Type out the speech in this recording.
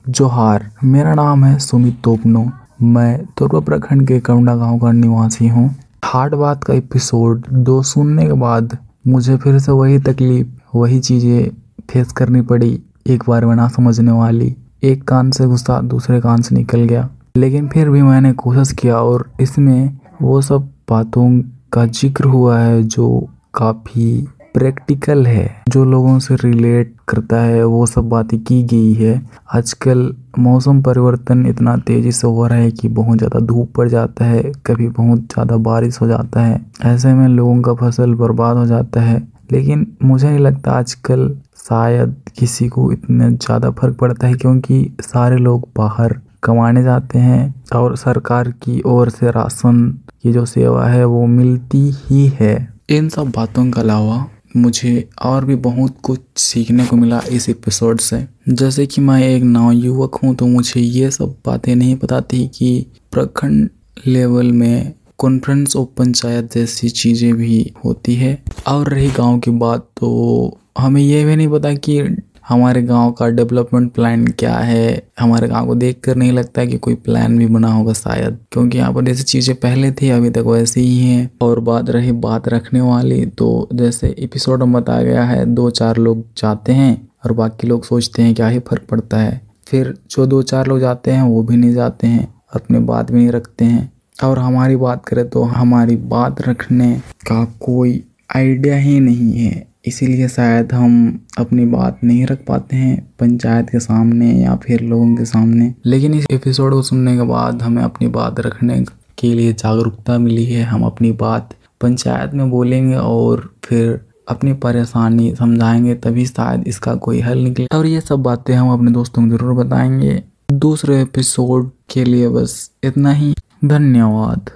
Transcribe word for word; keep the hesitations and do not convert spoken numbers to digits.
जोहार, मेरा नाम है सुमित तोपनो। मैं तोरवा प्रखंड के करुणा गांव का निवासी हूँ। हार्ड बात का एपिसोड दो सुनने के बाद मुझे फिर से वही तकलीफ, वही चीज़ें फेस करनी पड़ी। एक बार में ना समझने वाली, एक कान से गुस्सा दूसरे कान से निकल गया, लेकिन फिर भी मैंने कोशिश किया और इसमें वो सब बातों का जिक्र हुआ है जो काफ़ी प्रैक्टिकल है, जो लोगों से रिलेट करता है। वो सब बातें की गई है। आजकल मौसम परिवर्तन इतना तेज़ी से हो रहा है कि बहुत ज़्यादा धूप पड़ जाता है, कभी बहुत ज़्यादा बारिश हो जाता है। ऐसे में लोगों का फसल बर्बाद हो जाता है। लेकिन मुझे नहीं लगता आजकल शायद किसी को इतना ज़्यादा फर्क पड़ता है, क्योंकि सारे लोग बाहर कमाने जाते हैं और सरकार की ओर से राशन की जो सेवा है वो मिलती ही है। इन सब बातों के अलावा मुझे और भी बहुत कुछ सीखने को मिला इस एपिसोड से। जैसे कि मैं एक नवयुवक हूँ, तो मुझे ये सब बातें नहीं पता थी कि प्रखंड लेवल में कॉन्फ्रेंस ऑफ पंचायत जैसी चीज़ें भी होती है। और रही गांव की बात, तो हमें ये भी नहीं पता कि हमारे गांव का डेवलपमेंट प्लान क्या है। हमारे गांव को देखकर नहीं लगता कि कोई प्लान भी बना होगा शायद, क्योंकि यहाँ पर जैसी चीज़ें पहले थी अभी तक वैसे ही हैं। और बात रही बात रखने वाली, तो जैसे एपिसोड में बताया गया है, दो चार लोग जाते हैं और बाकी लोग सोचते हैं क्या ही फर्क पड़ता है। फिर जो दो चार लोग जाते हैं वो भी नहीं जाते हैं, अपनी बात भी नहीं रखते हैं। और हमारी बात करें तो हमारी बात रखने का कोई आइडिया ही नहीं है, इसीलिए शायद हम अपनी बात नहीं रख पाते हैं पंचायत के सामने या फिर लोगों के सामने। लेकिन इस एपिसोड को सुनने के बाद हमें अपनी बात रखने के लिए जागरूकता मिली है। हम अपनी बात पंचायत में बोलेंगे और फिर अपनी परेशानी समझाएंगे, तभी शायद इसका कोई हल निकले। और ये सब बातें हम अपने दोस्तों को जरूर बताएंगे। दूसरे एपिसोड के लिए बस इतना ही। धन्यवाद।